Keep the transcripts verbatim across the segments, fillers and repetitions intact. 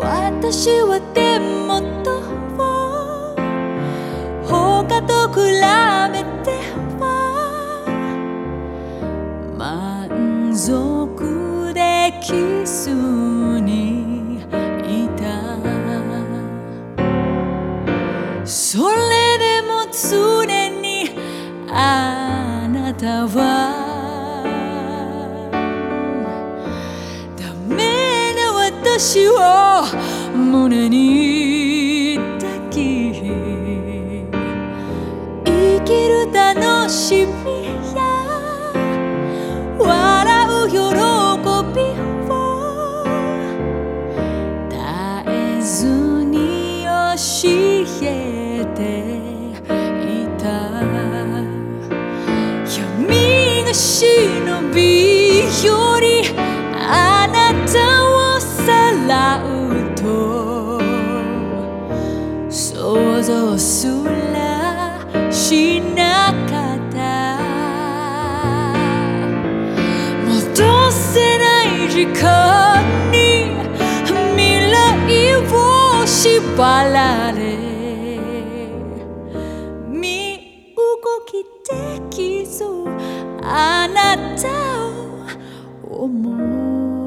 私はでもと他と比べては満足できずにいた。それでも常にあなたはダメな私を胸に抱き、生きる楽しみや笑う喜びを絶えずに教えていた。闇が忍びよりあなたをさらうと想像すらしなかった。戻せない時間に未来を縛られ、身動きできずあなたを思う。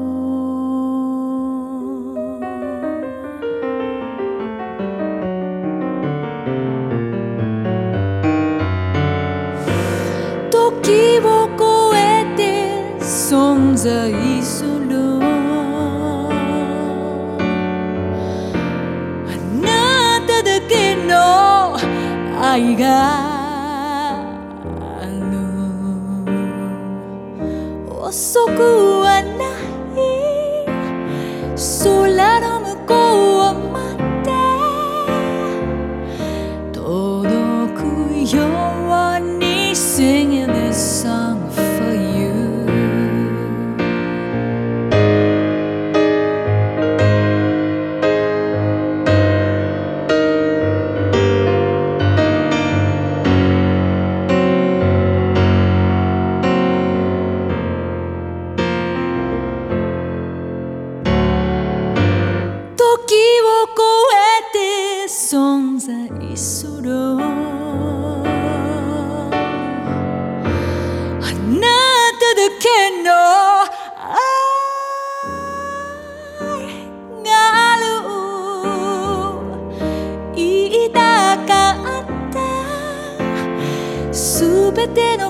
時を超えて存在するあなただけの愛がある。遅くはない空の向こうまで届くようにSinging this song for you. 時を超えて存在するすべての